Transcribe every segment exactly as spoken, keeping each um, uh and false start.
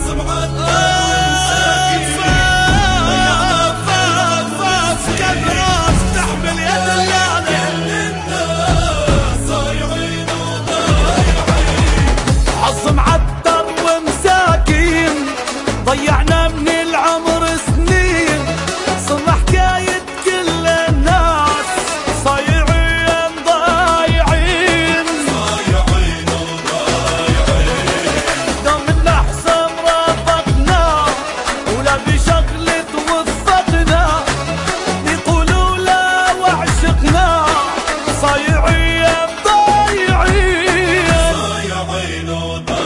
ضيعنا من العمر سنين، صرنا حكاية كل الناس صايعين ضايعين صايعين وضايعين. دوم الأحسن رافقنا ولا بشغلة وفقنا، يقولوا لا وعشقنا صايعين ضايعين صايعين وضايعين.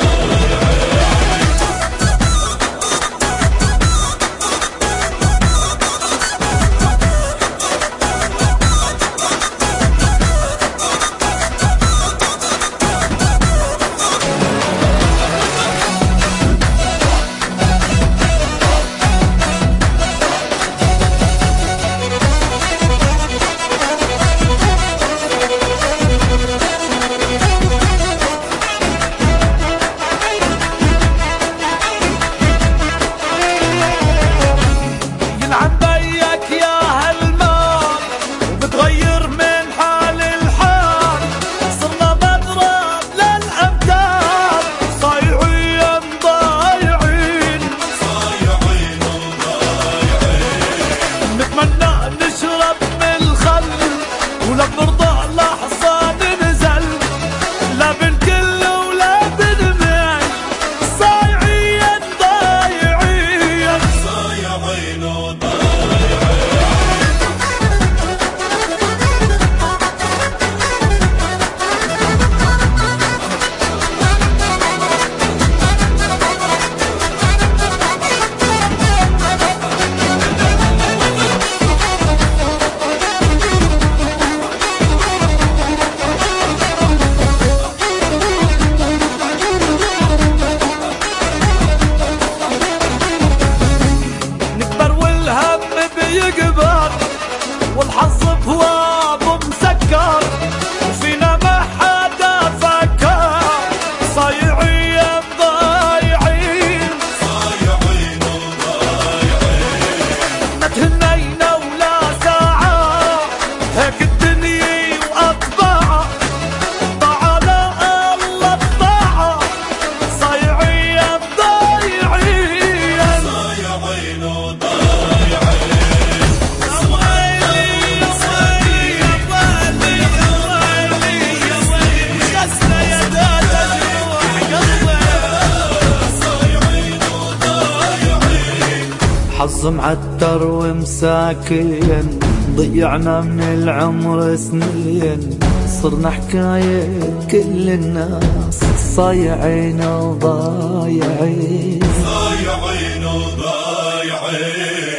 ولا بنرضى لحظة ننزل، لا بنكل ولا بنمل صايعين ضايعين صايعين وضايعين. يكبر والحظ بوابه مسكر، وفينا ما حدا فكر صايعين ضايعين صايعين وضايعين. ما تهنينا ولا ساعة هيك الدنيا وأطباعها، طاعة لا الله الطاعة صايعين ضايعين صايعين وضايعين. حظ معتر ومساكين، ضيعنا من العمر سنين، صرنا حكاية كل الناس صايعين وضايعين صايعين وضايعين.